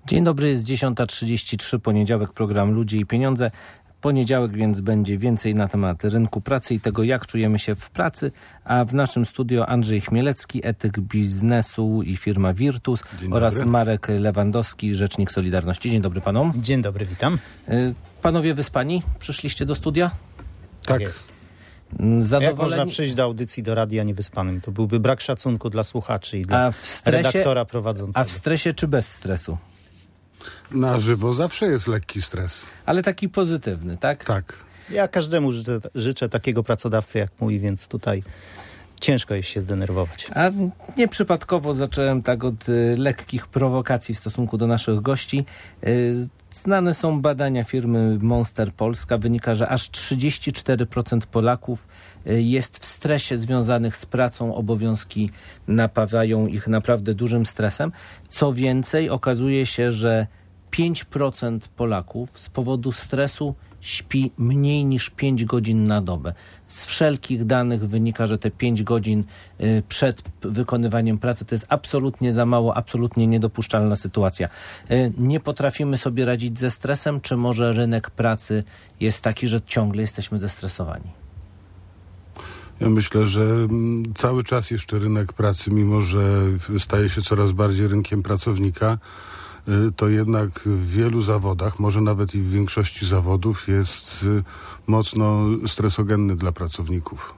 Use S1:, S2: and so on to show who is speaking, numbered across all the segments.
S1: Dzień dobry, jest 10:33, poniedziałek, program Ludzie i Pieniądze. Poniedziałek, więc będzie więcej na temat rynku pracy i tego, jak czujemy się w pracy. A w naszym studio Andrzej Chmielewski, etyk biznesu i firma Virtus oraz Marek Lewandowski, rzecznik Solidarności. Dzień dobry panom.
S2: Dzień dobry, witam.
S1: Panowie wyspani, przyszliście do studia?
S2: Tak jest. Jak można przyjść do audycji, do radia niewyspanym? To byłby brak szacunku dla słuchaczy i dla redaktora prowadzącego.
S1: A w stresie czy bez stresu?
S3: Na żywo zawsze jest lekki stres.
S1: Ale taki pozytywny, tak?
S3: Tak.
S2: Ja każdemu życzę takiego pracodawcy jak mój, więc tutaj ciężko jest się zdenerwować.
S1: A nieprzypadkowo zacząłem tak od lekkich prowokacji w stosunku do naszych gości. Znane są badania firmy Monster Polska. Wynika, że aż 34% Polaków jest w stresie związanych z pracą. Obowiązki napawają ich naprawdę dużym stresem. Co więcej, okazuje się, że 5% Polaków z powodu stresu śpi mniej niż 5 godzin na dobę. Z wszelkich danych wynika, że te 5 godzin przed wykonywaniem pracy to jest absolutnie za mało, absolutnie niedopuszczalna sytuacja. Nie potrafimy sobie radzić ze stresem, czy może rynek pracy jest taki, że ciągle jesteśmy zestresowani?
S3: Ja myślę, że cały czas jeszcze rynek pracy, mimo że staje się coraz bardziej rynkiem pracownika, to jednak w wielu zawodach, może nawet i w większości zawodów jest mocno stresogenny dla pracowników.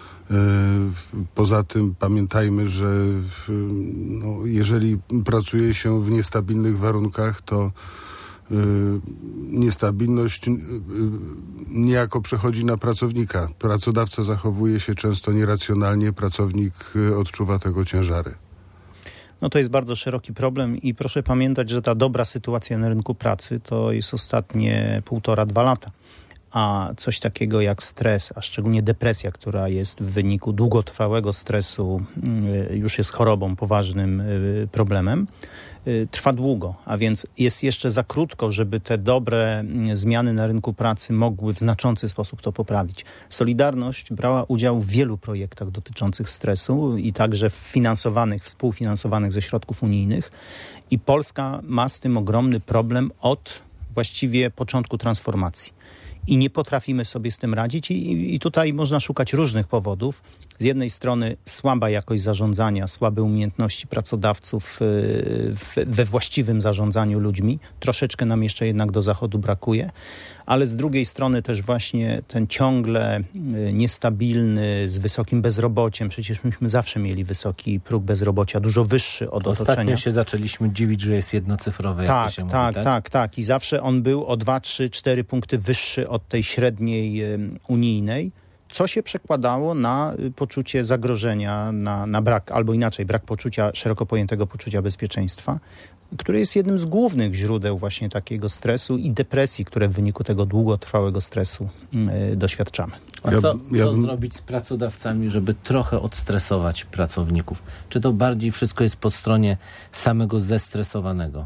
S3: Poza tym pamiętajmy, że jeżeli pracuje się w niestabilnych warunkach, to niestabilność niejako przechodzi na pracownika. Pracodawca zachowuje się często nieracjonalnie, pracownik odczuwa tego ciężary.
S2: No to jest bardzo szeroki problem i proszę pamiętać, że ta dobra sytuacja na rynku pracy to jest ostatnie 1,5-2 lata. A coś takiego jak stres, a szczególnie depresja, która jest w wyniku długotrwałego stresu, już jest chorobą, poważnym problemem, trwa długo, a więc jest jeszcze za krótko, żeby te dobre zmiany na rynku pracy mogły w znaczący sposób to poprawić. Solidarność brała udział w wielu projektach dotyczących stresu i także współfinansowanych ze środków unijnych i Polska ma z tym ogromny problem od właściwie początku transformacji. I nie potrafimy sobie z tym radzić i tutaj można szukać różnych powodów. Z jednej strony słaba jakość zarządzania, słabe umiejętności pracodawców we właściwym zarządzaniu ludźmi. Troszeczkę nam jeszcze jednak do zachodu brakuje. Ale z drugiej strony też właśnie ten ciągle niestabilny, z wysokim bezrobociem. Przecież myśmy zawsze mieli wysoki próg bezrobocia, dużo wyższy od otoczenia.
S1: Ostatnio się zaczęliśmy dziwić, że jest jednocyfrowy, jak to się mówi, tak?
S2: Tak. I zawsze on był o 2, 3, 4 punkty wyższy od tej średniej unijnej, co się przekładało na poczucie zagrożenia, na brak, albo inaczej, brak poczucia, szeroko pojętego poczucia bezpieczeństwa, który jest jednym z głównych źródeł właśnie takiego stresu i depresji, które w wyniku tego długotrwałego stresu doświadczamy.
S1: A co zrobić z pracodawcami, żeby trochę odstresować pracowników? Czy to bardziej wszystko jest po stronie samego zestresowanego?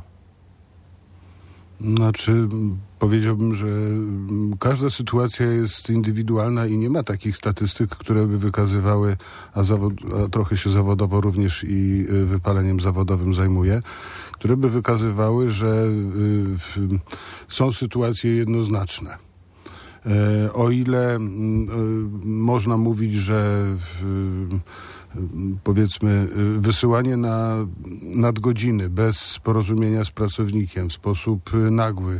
S3: Znaczy, powiedziałbym, że każda sytuacja jest indywidualna i nie ma takich statystyk, które by wykazywały, a trochę się zawodowo również i wypaleniem zawodowym zajmuję, które by wykazywały, że są sytuacje jednoznaczne. O ile można mówić, że powiedzmy wysyłanie na nadgodziny bez porozumienia z pracownikiem w sposób nagły,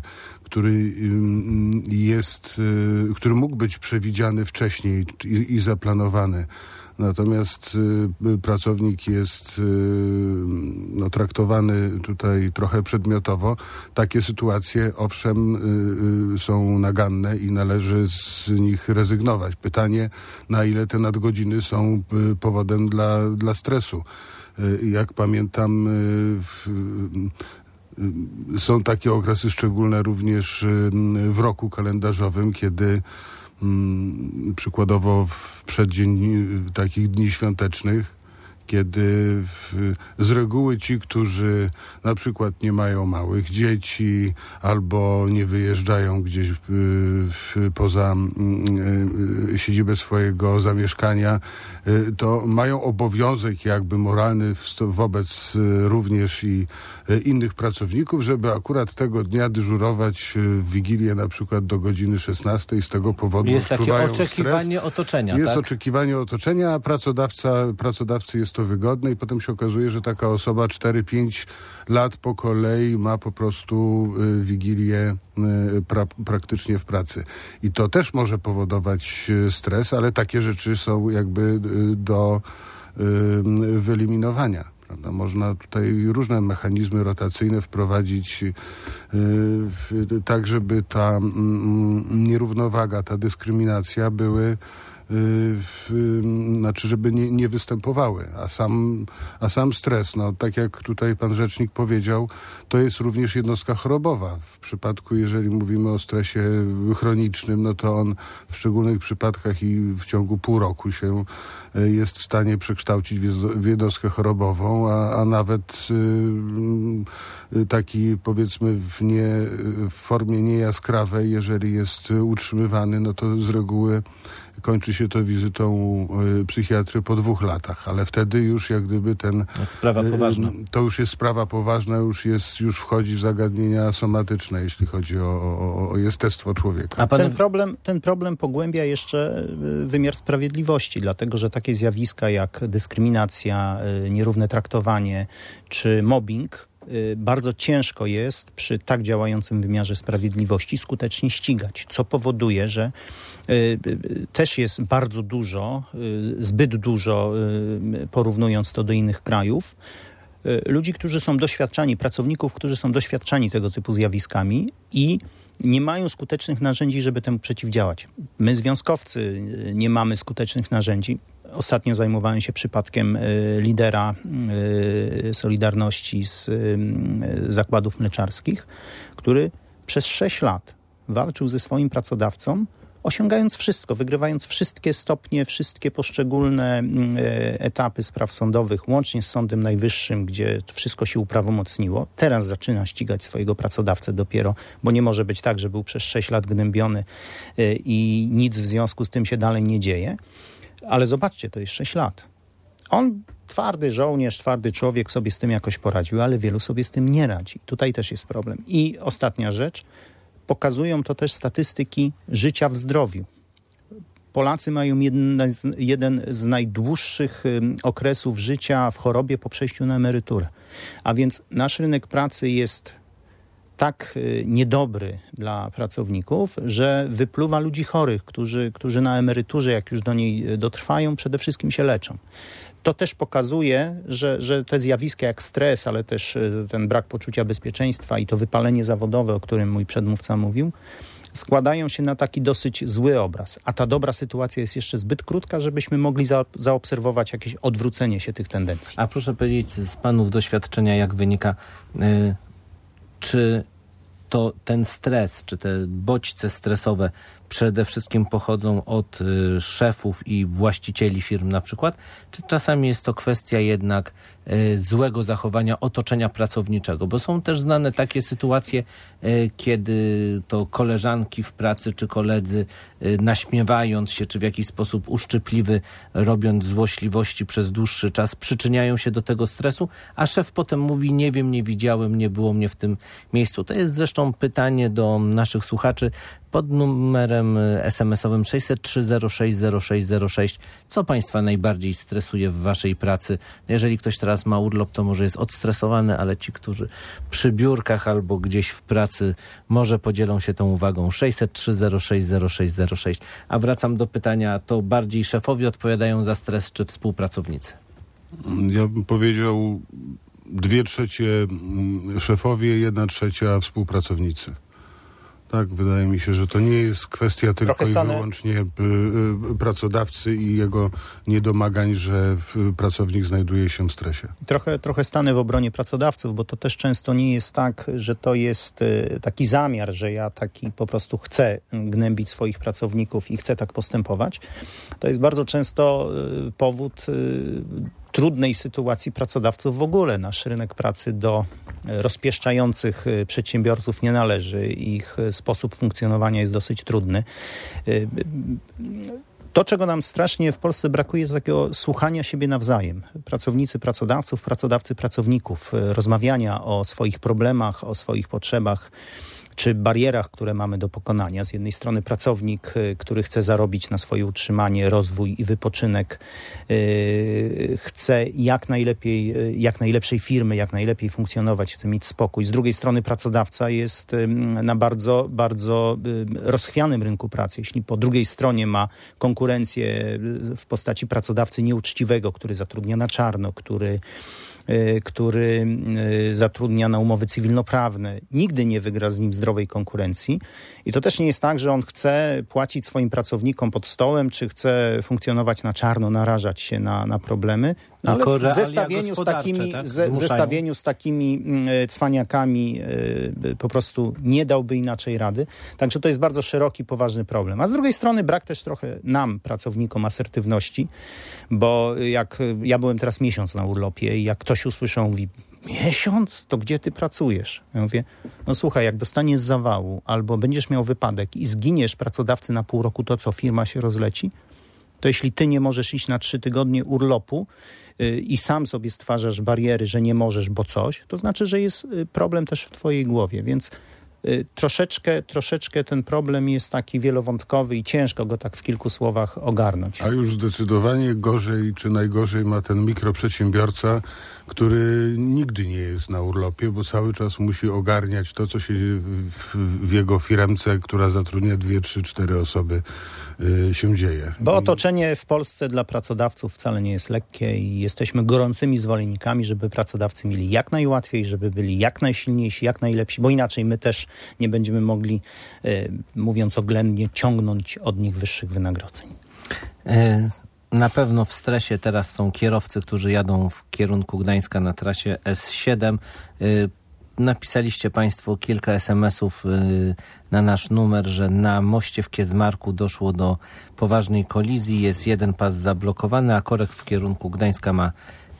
S3: który mógł być przewidziany wcześniej i zaplanowany. Natomiast pracownik jest traktowany tutaj trochę przedmiotowo. Takie sytuacje owszem są naganne i należy z nich rezygnować. Pytanie, na ile te nadgodziny są powodem dla stresu. Jak pamiętam, są takie okresy szczególne również w roku kalendarzowym, kiedy przykładowo w przeddzień takich dni świątecznych, kiedy z reguły ci, którzy na przykład nie mają małych dzieci albo nie wyjeżdżają gdzieś poza siedzibę swojego zamieszkania, to mają obowiązek jakby moralny wobec również i innych pracowników, żeby akurat tego dnia dyżurować w Wigilię na przykład do godziny 16 z tego powodu
S1: jest takie oczekiwanie
S3: stres.
S1: otoczenia.
S3: Jest
S1: tak?
S3: oczekiwanie otoczenia, a pracodawcy jest to wygodne i potem się okazuje, że taka osoba 4-5 lat po kolei ma po prostu Wigilię praktycznie w pracy. I to też może powodować stres, ale takie rzeczy są jakby do wyeliminowania. Prawda? Można tutaj różne mechanizmy rotacyjne wprowadzić tak, żeby ta nierównowaga, ta dyskryminacja były znaczy, żeby nie występowały, a sam stres, no tak jak tutaj pan rzecznik powiedział, to jest również jednostka chorobowa. W przypadku, jeżeli mówimy o stresie chronicznym, no to on w szczególnych przypadkach i w ciągu pół roku się jest w stanie przekształcić w jednostkę chorobową, a nawet taki powiedzmy w formie niejaskrawej, jeżeli jest utrzymywany, no to z reguły kończy się to wizytą psychiatry po 2 latach, ale wtedy już jak gdyby
S1: sprawa poważna.
S3: To już jest sprawa poważna, już wchodzi w zagadnienia somatyczne, jeśli chodzi o jestestwo człowieka.
S2: A ten problem pogłębia jeszcze wymiar sprawiedliwości, dlatego że takie zjawiska jak dyskryminacja, nierówne traktowanie czy mobbing bardzo ciężko jest przy tak działającym wymiarze sprawiedliwości skutecznie ścigać, co powoduje, że też jest bardzo dużo, zbyt dużo, porównując to do innych krajów, ludzi, którzy są doświadczani, pracowników, którzy są doświadczani tego typu zjawiskami i nie mają skutecznych narzędzi, żeby temu przeciwdziałać. My, związkowcy, nie mamy skutecznych narzędzi. Ostatnio zajmowałem się przypadkiem lidera Solidarności z zakładów mleczarskich, który przez 6 lat walczył ze swoim pracodawcą, osiągając wszystko, wygrywając wszystkie stopnie, wszystkie poszczególne etapy spraw sądowych, łącznie z Sądem Najwyższym, gdzie wszystko się uprawomocniło. Teraz zaczyna ścigać swojego pracodawcę dopiero, bo nie może być tak, że był przez 6 lat gnębiony i nic w związku z tym się dalej nie dzieje. Ale zobaczcie, to jest 6 lat. On, twardy żołnierz, twardy człowiek, sobie z tym jakoś poradził, ale wielu sobie z tym nie radzi. Tutaj też jest problem. I ostatnia rzecz, pokazują to też statystyki życia w zdrowiu. Polacy mają jeden z najdłuższych okresów życia w chorobie po przejściu na emeryturę. A więc nasz rynek pracy jest tak niedobry dla pracowników, że wypluwa ludzi chorych, którzy na emeryturze, jak już do niej dotrwają, przede wszystkim się leczą. To też pokazuje, że te zjawiska jak stres, ale też ten brak poczucia bezpieczeństwa i to wypalenie zawodowe, o którym mój przedmówca mówił, składają się na taki dosyć zły obraz. A ta dobra sytuacja jest jeszcze zbyt krótka, żebyśmy mogli zaobserwować jakieś odwrócenie się tych tendencji.
S1: A proszę powiedzieć z panów doświadczenia, jak wynika, czy to ten stres, czy te bodźce stresowe przede wszystkim pochodzą od szefów i właścicieli firm na przykład, czy czasami jest to kwestia jednak złego zachowania otoczenia pracowniczego, bo są też znane takie sytuacje, kiedy to koleżanki w pracy czy koledzy naśmiewając się, czy w jakiś sposób uszczypliwy, robiąc złośliwości przez dłuższy czas, przyczyniają się do tego stresu, a szef potem mówi: nie wiem, nie widziałem, nie było mnie w tym miejscu. To jest zresztą pytanie do naszych słuchaczy pod numerem SMS-owym 603 06 0606. Co państwa najbardziej stresuje w waszej pracy? Jeżeli ktoś teraz ma urlop, to może jest odstresowany, ale ci, którzy przy biurkach albo gdzieś w pracy, może podzielą się tą uwagą. 603 06 0606. A wracam do pytania, to bardziej szefowie odpowiadają za stres, czy współpracownicy?
S3: Ja bym powiedział 2/3 szefowie, 1/3 współpracownicy. Tak, wydaje mi się, że to nie jest kwestia tylko i wyłącznie pracodawcy i jego niedomagań, że pracownik znajduje się w stresie.
S2: Trochę stanę w obronie pracodawców, bo to też często nie jest tak, że to jest taki zamiar, że ja taki po prostu chcę gnębić swoich pracowników i chcę tak postępować. To jest bardzo często powód trudnej sytuacji pracodawców w ogóle. Nasz rynek pracy do rozpieszczających przedsiębiorców nie należy. Ich sposób funkcjonowania jest dosyć trudny. To, czego nam strasznie w Polsce brakuje, to takiego słuchania siebie nawzajem. Pracownicy pracodawców, pracodawcy pracowników, rozmawiania o swoich problemach, o swoich potrzebach, czy barierach, które mamy do pokonania. Z jednej strony pracownik, który chce zarobić na swoje utrzymanie, rozwój i wypoczynek, chce jak najlepszej firmy, jak najlepiej funkcjonować, chce mieć spokój. Z drugiej strony pracodawca jest na bardzo, bardzo rozchwianym rynku pracy. Jeśli po drugiej stronie ma konkurencję w postaci pracodawcy nieuczciwego, który zatrudnia na czarno, który zatrudnia na umowy cywilnoprawne, nigdy nie wygra z nim zdrowej konkurencji. I to też nie jest tak, że on chce płacić swoim pracownikom pod stołem, czy chce funkcjonować na czarno, narażać się na problemy. No, ale w zestawieniu z takimi cwaniakami po prostu nie dałby inaczej rady. Także to jest bardzo szeroki, poważny problem. A z drugiej strony brak też trochę nam, pracownikom, asertywności, bo jak ja byłem teraz miesiąc na urlopie i jak ktoś usłyszał, mówi: miesiąc? To gdzie ty pracujesz? Ja mówię: no słuchaj, jak dostaniesz zawału albo będziesz miał wypadek i zginiesz pracodawcy na pół roku, to co, firma się rozleci? To jeśli ty nie możesz iść na 3 tygodnie urlopu i sam sobie stwarzasz bariery, że nie możesz, bo coś, to znaczy, że jest problem też w twojej głowie. Więc troszeczkę ten problem jest taki wielowątkowy i ciężko go tak w kilku słowach ogarnąć.
S3: A już zdecydowanie gorzej czy najgorzej ma ten mikroprzedsiębiorca, który nigdy nie jest na urlopie, bo cały czas musi ogarniać to, co się w jego firmce, która zatrudnia 2, 3, 4 osoby, się dzieje.
S2: Bo otoczenie w Polsce dla pracodawców wcale nie jest lekkie i jesteśmy gorącymi zwolennikami, żeby pracodawcy mieli jak najłatwiej, żeby byli jak najsilniejsi, jak najlepsi, bo inaczej my też nie będziemy mogli, mówiąc oględnie, ciągnąć od nich wyższych wynagrodzeń.
S1: Na pewno w stresie teraz są kierowcy, którzy jadą w kierunku Gdańska na trasie S7. Napisaliście Państwo kilka SMS-ów na nasz numer, że na moście w Kiezmarku doszło do poważnej kolizji. Jest jeden pas zablokowany, a korek w kierunku Gdańska ma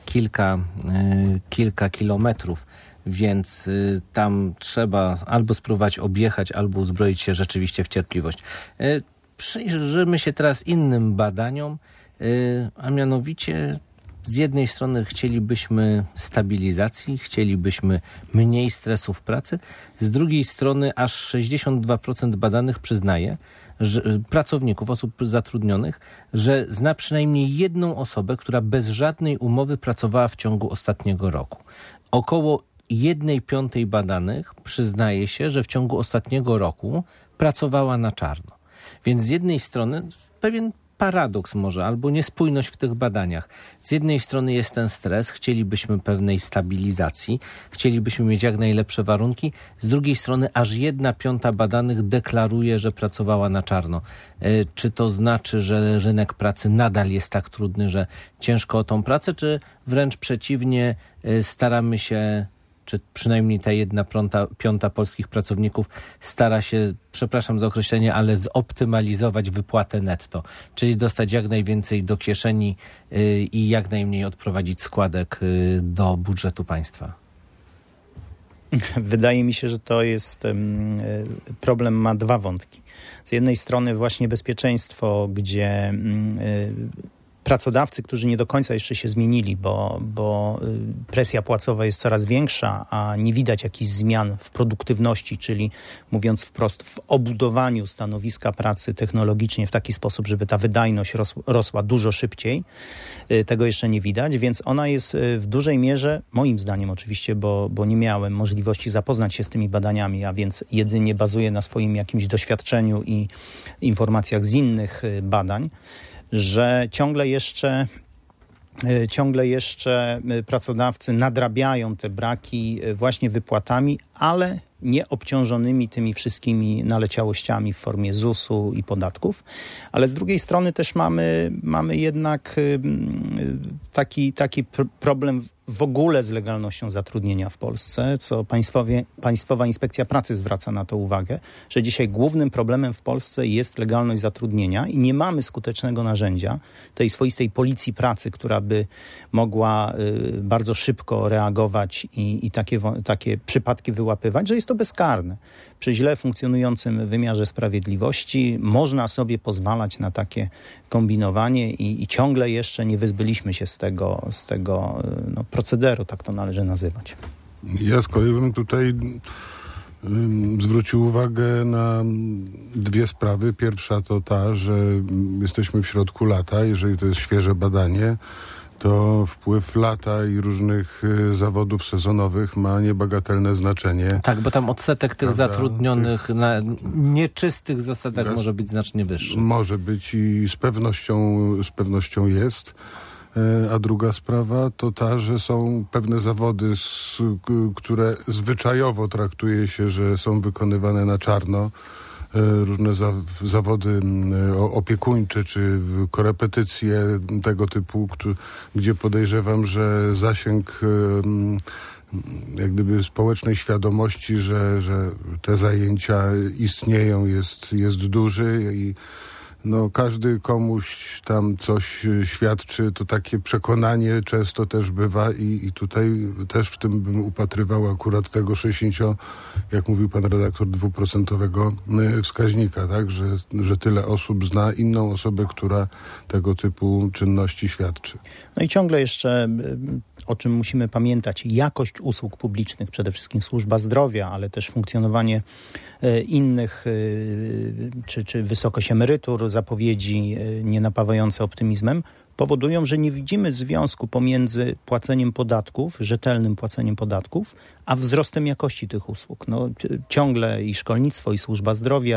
S1: kilka kilometrów, więc tam trzeba albo spróbować objechać, albo uzbroić się rzeczywiście w cierpliwość. Przyjrzymy się teraz innym badaniom, a mianowicie z jednej strony chcielibyśmy stabilizacji, chcielibyśmy mniej stresu w pracy, z drugiej strony aż 62% badanych przyznaje, że pracowników, osób zatrudnionych, że zna przynajmniej jedną osobę, która bez żadnej umowy pracowała w ciągu ostatniego roku. Około 1/5 badanych przyznaje się, że w ciągu ostatniego roku pracowała na czarno. Więc z jednej strony pewien paradoks może, albo niespójność w tych badaniach. Z jednej strony jest ten stres, chcielibyśmy pewnej stabilizacji, chcielibyśmy mieć jak najlepsze warunki, z drugiej strony aż 1/5 badanych deklaruje, że pracowała na czarno. Czy to znaczy, że rynek pracy nadal jest tak trudny, że ciężko o tą pracę, czy wręcz przeciwnie, staramy się, czy przynajmniej ta 1/5 polskich pracowników stara się, przepraszam za określenie, ale zoptymalizować wypłatę netto, czyli dostać jak najwięcej do kieszeni i jak najmniej odprowadzić składek do budżetu państwa?
S2: Wydaje mi się, że to jest problem, ma 2 wątki. Z jednej strony właśnie bezpieczeństwo, gdzie pracodawcy, którzy nie do końca jeszcze się zmienili, bo presja płacowa jest coraz większa, a nie widać jakichś zmian w produktywności, czyli mówiąc wprost, w obudowaniu stanowiska pracy technologicznie w taki sposób, żeby ta wydajność rosła dużo szybciej. Tego jeszcze nie widać, więc ona jest w dużej mierze, moim zdaniem oczywiście, bo nie miałem możliwości zapoznać się z tymi badaniami, a więc jedynie bazuję na swoim jakimś doświadczeniu i informacjach z innych badań, że ciągle jeszcze pracodawcy nadrabiają te braki właśnie wypłatami, ale nie obciążonymi tymi wszystkimi naleciałościami w formie ZUS-u i podatków. Ale z drugiej strony też mamy jednak taki problem w ogóle z legalnością zatrudnienia w Polsce, co Państwowa Inspekcja Pracy zwraca na to uwagę, że dzisiaj głównym problemem w Polsce jest legalność zatrudnienia i nie mamy skutecznego narzędzia tej swoistej policji pracy, która by mogła bardzo szybko reagować i takie przypadki wyłapywać, że jest to bezkarne. Przy źle funkcjonującym wymiarze sprawiedliwości można sobie pozwalać na takie kombinowanie i ciągle jeszcze nie wyzbyliśmy się z tego procederu, tak to należy nazywać.
S3: Ja z kolei bym tutaj zwrócił uwagę na dwie sprawy. Pierwsza to ta, że jesteśmy w środku lata, jeżeli to jest świeże badanie, to wpływ lata i różnych zawodów sezonowych ma niebagatelne znaczenie.
S1: Tak, bo tam odsetek tych zatrudnionych na nieczystych zasadach może być znacznie wyższy.
S3: Może być i z pewnością jest. A druga sprawa to ta, że są pewne zawody, które zwyczajowo traktuje się, że są wykonywane na czarno. Różne zawody opiekuńcze czy korepetycje tego typu, gdzie podejrzewam, że zasięg jak gdyby społecznej świadomości, że te zajęcia istnieją, jest duży i każdy komuś tam coś świadczy, to takie przekonanie często też bywa i tutaj też w tym bym upatrywał akurat tego jak mówił pan redaktor, 2% wskaźnika, tak, że tyle osób zna inną osobę, która tego typu czynności świadczy.
S2: No i ciągle jeszcze, o czym musimy pamiętać, jakość usług publicznych, przede wszystkim służba zdrowia, ale też funkcjonowanie innych, czy wysokość emerytur, zapowiedzi nie napawające optymizmem, powodują, że nie widzimy związku pomiędzy płaceniem podatków, rzetelnym płaceniem podatków, a wzrostem jakości tych usług. Ciągle i szkolnictwo, i służba zdrowia,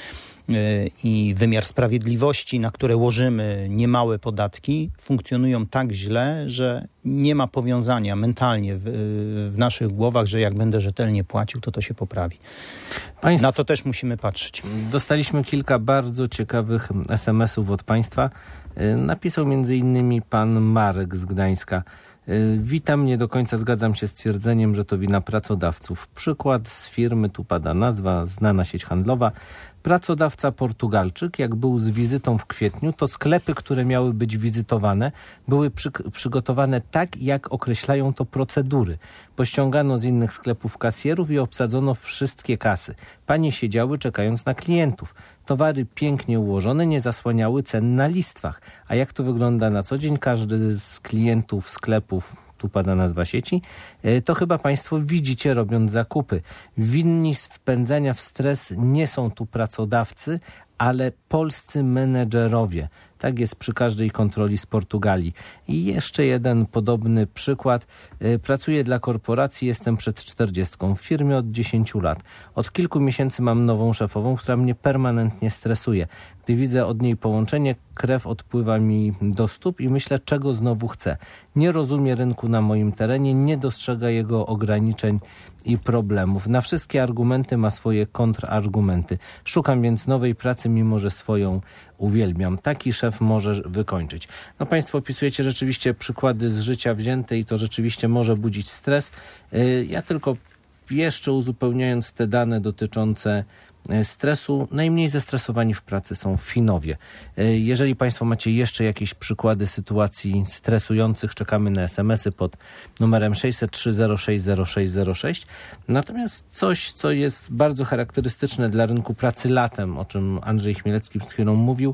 S2: i wymiar sprawiedliwości, na które łożymy niemałe podatki, funkcjonują tak źle, że nie ma powiązania mentalnie w naszych głowach, że jak będę rzetelnie płacił, to się poprawi. Na to też musimy patrzeć.
S1: Dostaliśmy kilka bardzo ciekawych SMS-ów od Państwa. Napisał m.in. pan Marek z Gdańska. Witam, nie do końca zgadzam się z twierdzeniem, że to wina pracodawców. Przykład z firmy, tu pada nazwa, znana sieć handlowa. Pracodawca Portugalczyk, jak był z wizytą w kwietniu, to sklepy, które miały być wizytowane, były przygotowane tak, jak określają to procedury. Pościągano z innych sklepów kasjerów i obsadzono wszystkie kasy. Panie siedziały czekając na klientów. Towary pięknie ułożone nie zasłaniały cen na listwach. A jak to wygląda na co dzień? Każdy z klientów sklepów, tu pada nazwa sieci, to chyba Państwo widzicie, robiąc zakupy. Winni wpędzania w stres nie są tu pracodawcy, ale polscy menedżerowie. Tak jest przy każdej kontroli z Portugalii. I jeszcze jeden podobny przykład. Pracuję dla korporacji, jestem przed 40. W firmie od 10 lat. Od kilku miesięcy mam nową szefową, która mnie permanentnie stresuje. Gdy widzę od niej połączenie, krew odpływa mi do stóp i myślę, czego znowu chcę. Nie rozumie rynku na moim terenie, nie dostrzega jego ograniczeń i problemów. Na wszystkie argumenty ma swoje kontrargumenty. Szukam więc nowej pracy, mimo że swoją uwielbiam. Taki szef może wykończyć. Państwo opisujecie rzeczywiście przykłady z życia wzięte i to rzeczywiście może budzić stres. Ja tylko jeszcze uzupełniając te dane dotyczące stresu, najmniej zestresowani w pracy są Finowie. Jeżeli Państwo macie jeszcze jakieś przykłady sytuacji stresujących, czekamy na SMS-y pod numerem 603 06 0606. Natomiast coś, co jest bardzo charakterystyczne dla rynku pracy latem, o czym Andrzej Chmielewski przed chwilą mówił,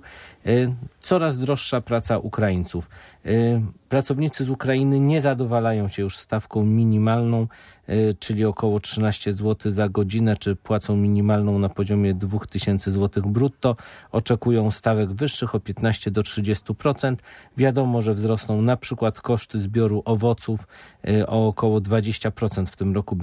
S1: coraz droższa praca Ukraińców. Pracownicy z Ukrainy nie zadowalają się już stawką minimalną, czyli około 13 zł za godzinę, czy płacą minimalną na poziomie 2000 zł brutto. Oczekują stawek wyższych o 15 do 30%. Wiadomo, że wzrosną na przykład koszty zbioru owoców o około 20%. W tym roku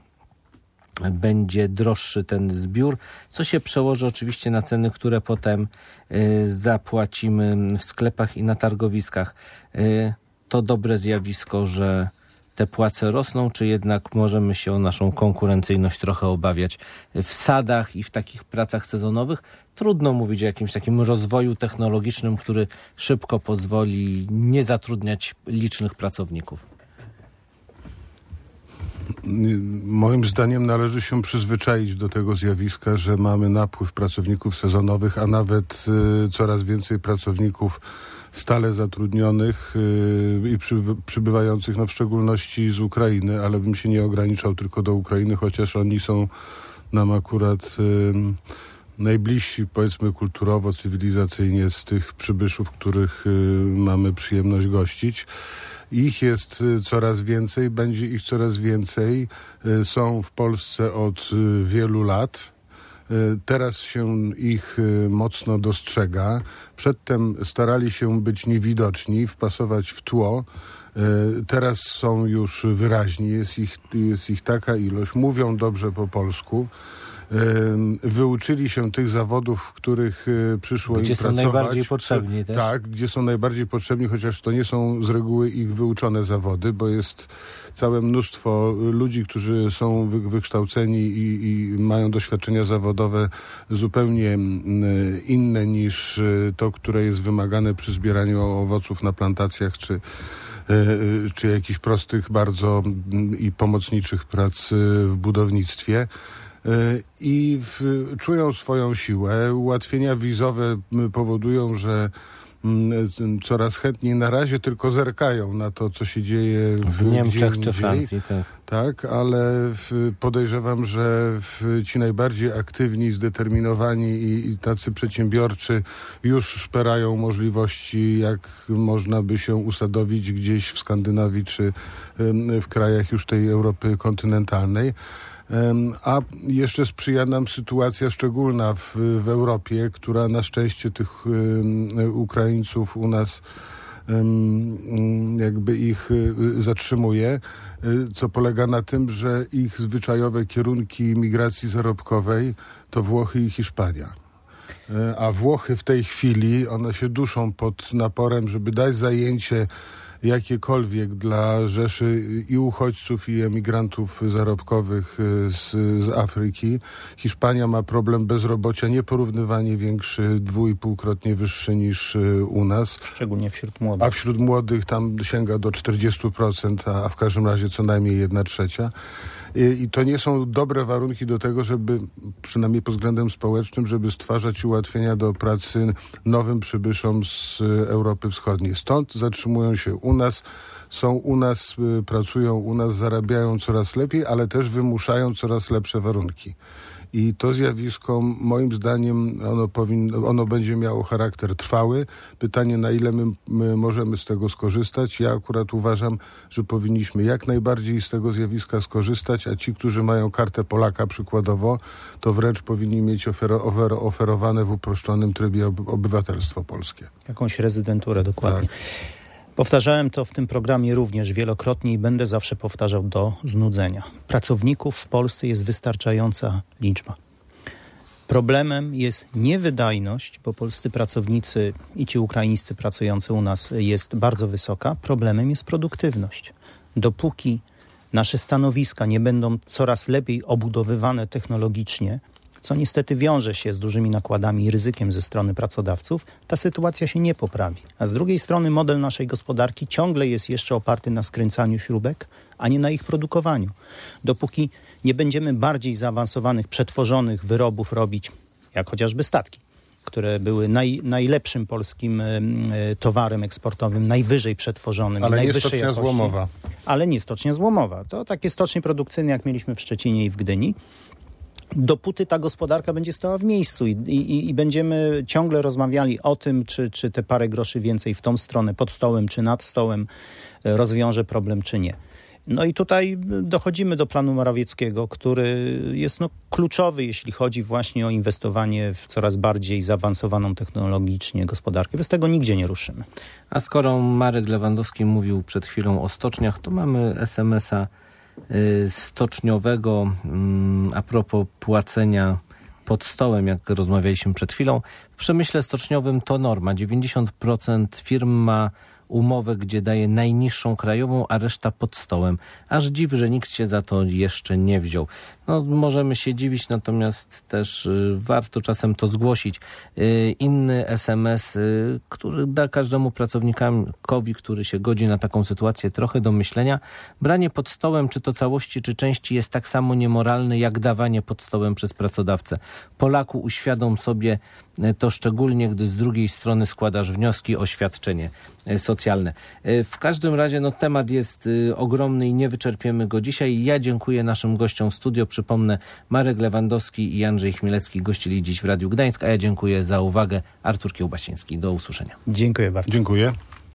S1: będzie droższy ten zbiór, co się przełoży oczywiście na ceny, które potem zapłacimy w sklepach i na targowiskach. To dobre zjawisko, że te płace rosną, czy jednak możemy się o naszą konkurencyjność trochę obawiać? W sadach i w takich pracach sezonowych trudno mówić o jakimś takim rozwoju technologicznym, który szybko pozwoli nie zatrudniać licznych pracowników.
S3: Moim zdaniem należy się przyzwyczaić do tego zjawiska, że mamy napływ pracowników sezonowych, a nawet coraz więcej pracowników stale zatrudnionych i przybywających, w szczególności z Ukrainy, ale bym się nie ograniczał tylko do Ukrainy, chociaż oni są nam akurat najbliżsi, powiedzmy kulturowo, cywilizacyjnie z tych przybyszów, których mamy przyjemność gościć. Ich jest coraz więcej, będzie ich coraz więcej. Są w Polsce od wielu lat. Teraz się ich mocno dostrzega. Przedtem starali się być niewidoczni, wpasować w tło. Teraz są już wyraźni, jest ich taka ilość. Mówią dobrze po polsku. Wyuczyli się tych zawodów, w których przyszło im pracować.
S1: Gdzie są najbardziej potrzebni też.
S3: Tak, gdzie są najbardziej potrzebni, chociaż to nie są z reguły ich wyuczone zawody, bo jest całe mnóstwo ludzi, którzy są wykształceni i mają doświadczenia zawodowe zupełnie inne niż to, które jest wymagane przy zbieraniu owoców na plantacjach czy jakichś prostych bardzo i pomocniczych prac w budownictwie. I czują swoją siłę. Ułatwienia wizowe powodują, że coraz chętniej na razie tylko zerkają na to, co się dzieje
S1: w Niemczech czy Francji.
S3: Tak, ale podejrzewam, że ci najbardziej aktywni, zdeterminowani i tacy przedsiębiorczy już szperają możliwości, jak można by się usadowić gdzieś w Skandynawii czy w krajach już tej Europy kontynentalnej. A jeszcze sprzyja nam sytuacja szczególna w Europie, która na szczęście tych Ukraińców u nas jakby ich zatrzymuje, co polega na tym, że ich zwyczajowe kierunki migracji zarobkowej to Włochy i Hiszpania. A Włochy w tej chwili, one się duszą pod naporem, żeby dać zajęcie jakiekolwiek dla rzeszy i uchodźców, i emigrantów zarobkowych z Afryki. Hiszpania ma problem bezrobocia nieporównywanie większy, 2,5-krotnie wyższy niż u nas.
S2: Szczególnie wśród młodych.
S3: A wśród młodych tam sięga do 40%, a w każdym razie co najmniej 1/3. I to nie są dobre warunki do tego, żeby, przynajmniej pod względem społecznym, żeby stwarzać ułatwienia do pracy nowym przybyszom z Europy Wschodniej. Stąd zatrzymują się u nas, są u nas, pracują u nas, zarabiają coraz lepiej, ale też wymuszają coraz lepsze warunki. I to zjawisko, moim zdaniem, ono będzie miało charakter trwały. Pytanie, na ile my możemy z tego skorzystać. Ja akurat uważam, że powinniśmy jak najbardziej z tego zjawiska skorzystać, a ci, którzy mają kartę Polaka przykładowo, to wręcz powinni mieć oferowane w uproszczonym trybie obywatelstwo polskie.
S2: Jakąś rezydenturę, dokładnie.
S3: Tak.
S2: Powtarzałem to w tym programie również wielokrotnie i będę zawsze powtarzał do znudzenia. Pracowników w Polsce jest wystarczająca liczba. Problemem jest niewydajność, bo polscy pracownicy i ci ukraińscy pracujący u nas jest bardzo wysoka. Problemem jest produktywność. Dopóki nasze stanowiska nie będą coraz lepiej obudowywane technologicznie, co niestety wiąże się z dużymi nakładami i ryzykiem ze strony pracodawców, ta sytuacja się nie poprawi. A z drugiej strony model naszej gospodarki ciągle jest jeszcze oparty na skręcaniu śrubek, a nie na ich produkowaniu. Dopóki nie będziemy bardziej zaawansowanych, przetworzonych wyrobów robić, jak chociażby statki, które były najlepszym polskim towarem eksportowym, najwyżej przetworzonym.
S3: Ale
S2: nie
S3: stocznia złomowa.
S2: Ale nie stocznia złomowa. To takie stocznie produkcyjne, jak mieliśmy w Szczecinie i w Gdyni. Dopóty ta gospodarka będzie stała w miejscu i będziemy ciągle rozmawiali o tym, czy te parę groszy więcej w tą stronę, pod stołem czy nad stołem rozwiąże problem, czy nie. No i tutaj dochodzimy do planu Morawieckiego, który jest kluczowy, jeśli chodzi właśnie o inwestowanie w coraz bardziej zaawansowaną technologicznie gospodarkę. Bez tego nigdzie nie ruszymy.
S1: A skoro Marek Lewandowski mówił przed chwilą o stoczniach, to mamy SMS-a stoczniowego a propos płacenia pod stołem, jak rozmawialiśmy przed chwilą. W przemyśle stoczniowym to norma. 90% firm ma umowę, gdzie daje najniższą krajową, a reszta pod stołem. Aż dziw, że nikt się za to jeszcze nie wziął. No, możemy się dziwić, natomiast też warto czasem to zgłosić. Inny SMS, który da każdemu pracownikowi, który się godzi na taką sytuację, trochę do myślenia. Branie pod stołem, czy to całości, czy części, jest tak samo niemoralne, jak dawanie pod stołem przez pracodawcę. Polaku, uświadom sobie to, szczególnie gdy z drugiej strony składasz wnioski o świadczenie socjalne. W każdym razie temat jest ogromny i nie wyczerpiemy go dzisiaj. Ja dziękuję naszym gościom w studio. Przypomnę, Marek Lewandowski i Andrzej Chmielewski gościli dziś w Radiu Gdańsk, a ja dziękuję za uwagę. Artur Kiełbasiński. Do usłyszenia.
S2: Dziękuję bardzo.
S3: Dziękuję.